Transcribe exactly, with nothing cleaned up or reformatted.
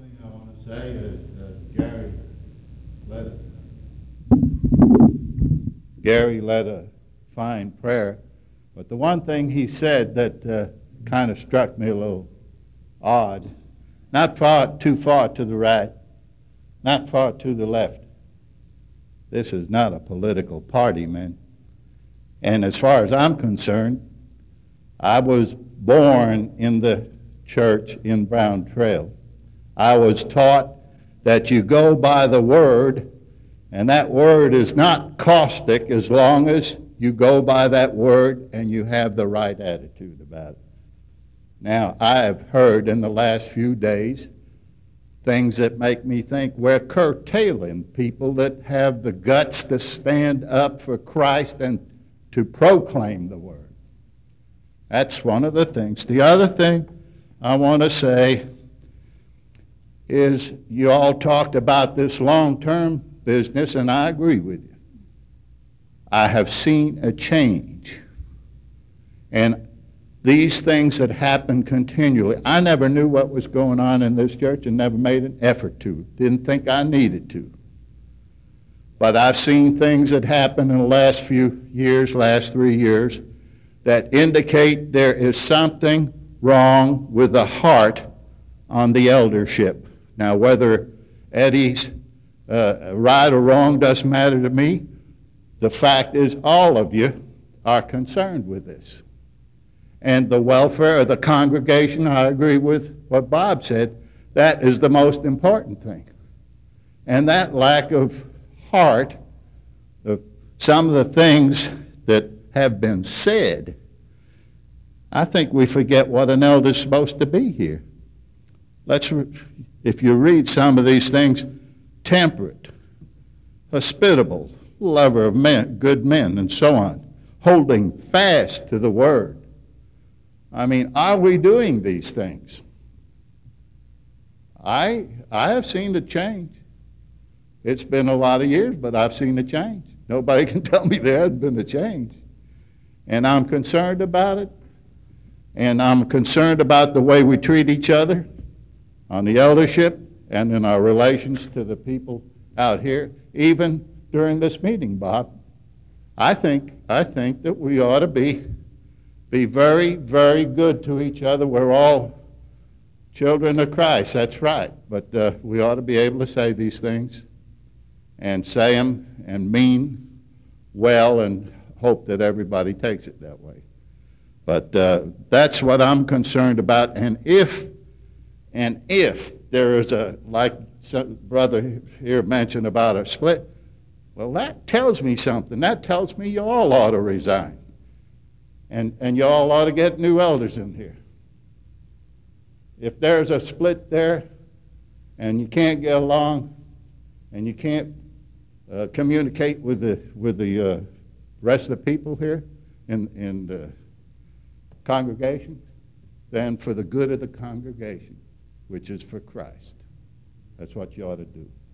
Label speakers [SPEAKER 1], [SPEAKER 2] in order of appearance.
[SPEAKER 1] thing I want to say is uh, Gary led Gary led a fine prayer, but the one thing he said that uh, kind of struck me a little odd, not far too far to the right, not far to the left. This is not a political party, man. And as far as I'm concerned, I was born in the church in Brown Trail. I was taught that you go by the Word, and that Word is not caustic as long as you go by that Word and you have the right attitude about it. Now, I have heard in the last few days things that make me think we're curtailing people that have the guts to stand up for Christ and to proclaim the Word. That's one of the things. The other thing I want to say is you all talked about this long-term business, and I agree with you. I have seen a change. And these things that happen continually, I never knew what was going on in this church and never made an effort to. Didn't think I needed to. But I've seen things that happen in the last few years, last three years, that indicate there is something wrong with the heart on the eldership. Now, whether Eddie's uh, right or wrong doesn't matter to me. The fact is all of you are concerned with this. And the welfare of the congregation, I agree with what Bob said, that is the most important thing. And that lack of heart of some of the things that have been said, I think we forget what an elder is supposed to be here. Let's, if you read some of these things, temperate, hospitable, lover of men, good men, and so on, holding fast to the Word. I mean, are we doing these things? I I have seen a change. It's been a lot of years, but I've seen a change. Nobody can tell me there hasn't been a change. And I'm concerned about it. And I'm concerned about the way we treat each other on the eldership and in our relations to the people out here, even during this meeting, Bob. I think I think that we ought to be be very, very good to each other. We're all children of Christ, that's right. But uh, we ought to be able to say these things and say them and mean well and hope that everybody takes it that way. But uh, that's what I'm concerned about. And if, and if there is a, like some brother here mentioned about a split, well, that tells me something. That tells me you all ought to resign. And, and you all ought to get new elders in here. If there's a split there and you can't get along and you can't uh, communicate with the, with the uh, rest of the people here in, in the congregation, then for the good of the congregation, which is for Christ. That's what you ought to do.